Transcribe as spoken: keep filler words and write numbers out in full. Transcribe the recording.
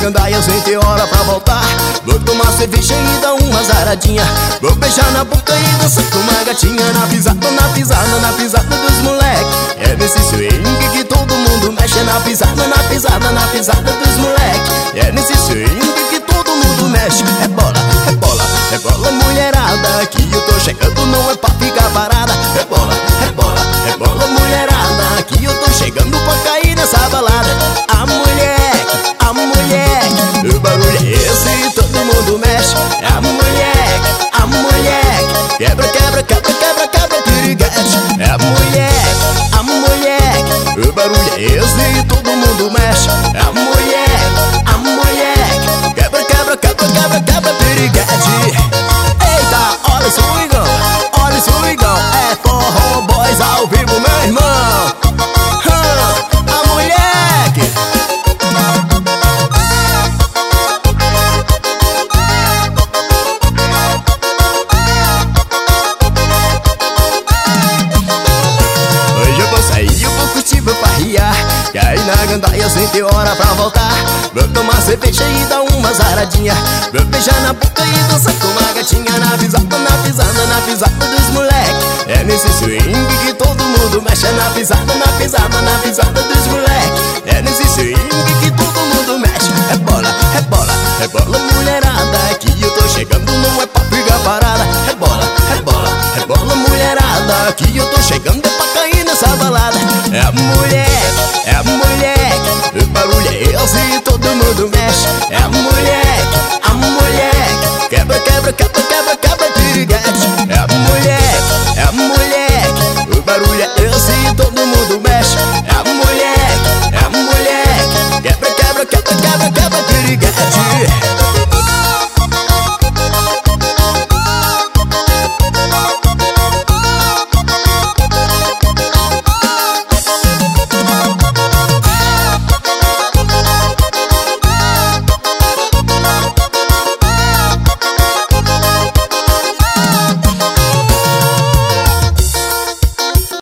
gandaia sem ter hora pra voltar. Vou tomar cerveja e dar uma zaradinha. Vou beijar na boca e dançar com uma gatinha. Na pisada, na pisada, na pisada dos moleque. É nesse swing que todo mundo mexe. Na pisada, na pisada, na pisada dos moleque. É nesse swing que todo mundo mexe. É bola, é bola, é bola mulherada. Que eu tô chegando, não é pra ficar parada. É bola, é bola, é bola mulherada. Que eu tô chegando pra cair nessa balada. A moleque, a moleque, o barulho é esse, todo mundo mexe. A moleque, a moleque, quebra, quebra, quebra, quebra, quebra, piriguete. É a moleque, a moleque, o barulho é esse, todo mundo mexe. A moleque, a moleque, quebra, quebra, quebra, quebra, quebra, piriguete. Eita, olha o swingão, olha o swingão. É Forró Boys ao vivo, meu irmão. Hum, a moleque. Hoje eu vou sair, eu vou curtir, vou farriar. Cair na gandaia sem ter hora pra voltar. Vou tomar cerveja e dar uma zaradinha. Vou beijar na boca e dançar com uma gatinha. Na pisada, na pisada, na pisada dos moleque. É nesse swing que todo mundo mexe. Na pisada, na pisada, na pisada dos moleque. É nesse swing que todo mundo mexe. É bola, é bola, é bola mulherada. Que eu tô chegando, não é pra ficar parada. É bola, é bola, é bola mulherada. Que eu tô chegando é pra cair nessa balada. É a moleque, é a moleque, o barulho é esse, todo mundo mexe. É a moleque, a moleque, quebra, quebra, quebra, quebra, quebra, piriguete. É a moleque, é a moleque, o barulho é esse, todo